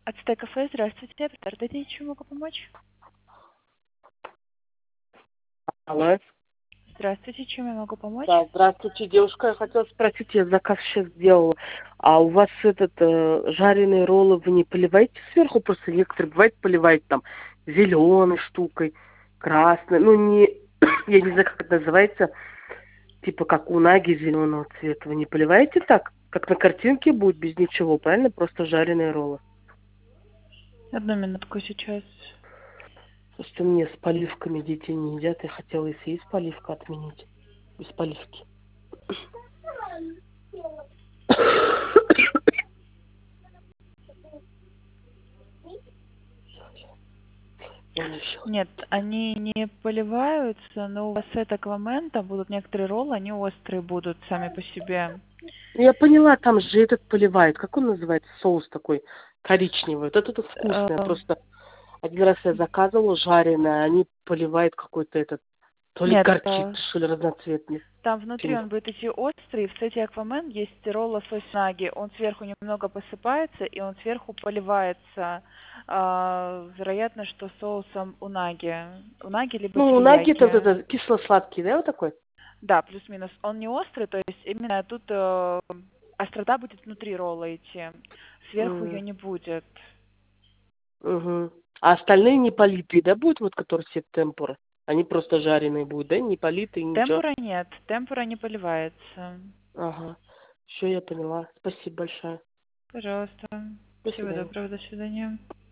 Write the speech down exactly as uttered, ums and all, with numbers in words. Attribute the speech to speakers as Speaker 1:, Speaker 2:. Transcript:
Speaker 1: Ацтек кафе, здравствуйте. Подтвердите, чем могу помочь?
Speaker 2: Алло.
Speaker 1: Здравствуйте, чем я могу помочь?
Speaker 2: Да, здравствуйте, девушка. Я хотела спросить, я заказ сейчас сделала. А у вас этот э, жареные роллы вы не поливаете сверху? Просто некоторые бывает поливают там зеленой штукой, красной. Ну, не, я не знаю, как это называется. Типа как у наги зеленого цвета. Вы не поливаете так? Как на картинке будет без ничего, правильно? Просто жареные роллы.
Speaker 1: Одну минутку сейчас.
Speaker 2: Просто мне с поливками дети не едят. Я хотела, если есть поливка, отменить. Без поливки. Вон еще.
Speaker 1: Нет, они не поливаются, но у вас с этого момента будут некоторые роллы, они острые будут сами по себе.
Speaker 2: Я поняла, там же этот поливает. Как он называется? Соус такой коричневый. Вот это вкусное.
Speaker 1: Э,
Speaker 2: Просто один раз я заказывала жареное, они поливают какой-то этот, то ли
Speaker 1: Нет,
Speaker 2: горчит,
Speaker 1: э,
Speaker 2: что ли разноцветный.
Speaker 1: там внутри
Speaker 2: Чем-
Speaker 1: он будет идти острый. В сети Аквамен есть ролла соснаги. Он сверху немного посыпается, и он сверху поливается, а, вероятно, что соусом унаги. Унаги либо
Speaker 2: Ну, наги это вот
Speaker 1: терияки.
Speaker 2: это кисло-сладкий, да, вот такой?
Speaker 1: Да, плюс-минус. Он не острый, то есть именно тут э, острота будет внутри ролла идти. Сверху ее
Speaker 2: М,
Speaker 1: не будет.
Speaker 2: мгм. А остальные не политые, да, будут, вот которые все темпуры? Они просто жареные будут, да, не политые, ничего?
Speaker 1: Темпура нет, темпура не поливается.
Speaker 2: Ага. Все, я поняла. Спасибо большое.
Speaker 1: Пожалуйста.
Speaker 2: До
Speaker 1: Всего
Speaker 2: свидания.
Speaker 1: доброго, до свидания.